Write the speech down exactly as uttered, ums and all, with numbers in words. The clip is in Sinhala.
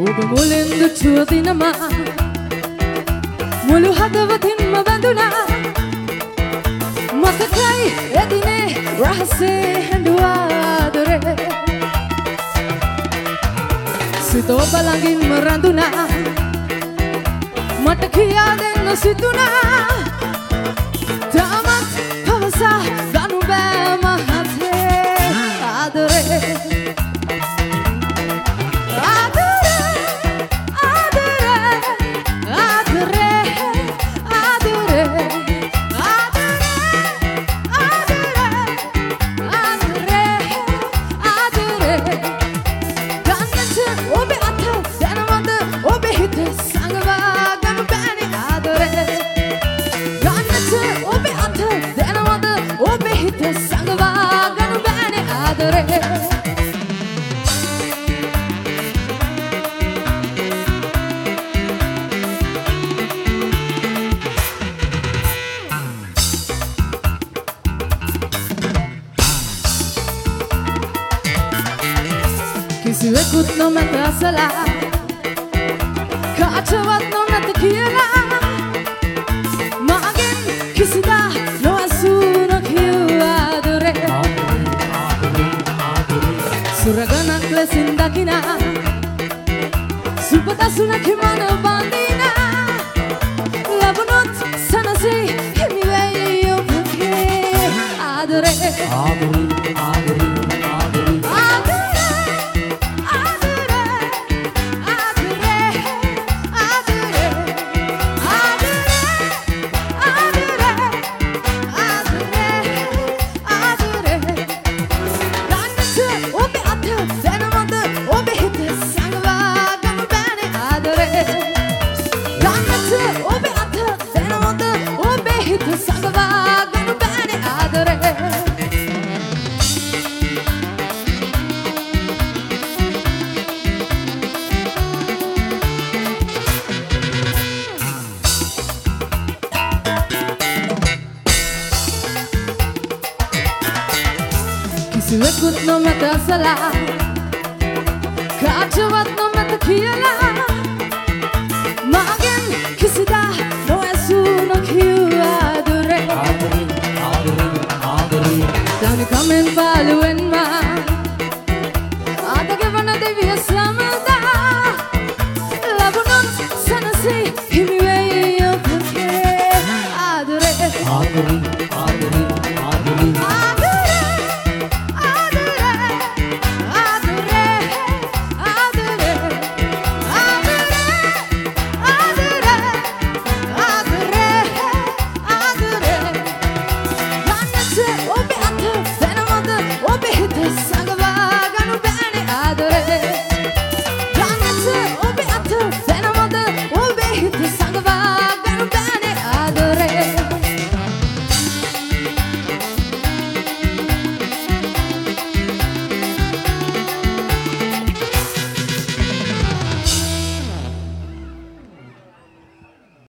ඔබ මුලින් දුටුව දිනම මුළු හදවතින්ම බැඳුණා මතකයි එදිනේ රහසේ හැඬුවා ආදරේ සිත ඔබ ළඟින්ම රැඳුණා මට කියා දෙන්න සිතුණා තාමත් පවසා ගනු බෑ මහතේ ආදරේ කිසිවෙකුත් නොමැත අසලා කාටවත් නොමැත කියලා මගෙන් කිසිදා නොඇසූ නොකියූ ආදරේ සුරගණක් ලෙසින් දකිනා සුපදසුනක මන බඳිනා ලැබුණොත් සනසේ හිමි වෙයි ඔබගේ ආදරේ ආදරේ ආදරේ කිසිවෙකුත් නොමැත අසලා කාටවත් නොමැත කියලා මගෙන් කිසිදා නොඇසූ නොකියූ ආදරේ තනිකමෙන් පාළුවෙන්ම ආදගෙවන දෙවිය සම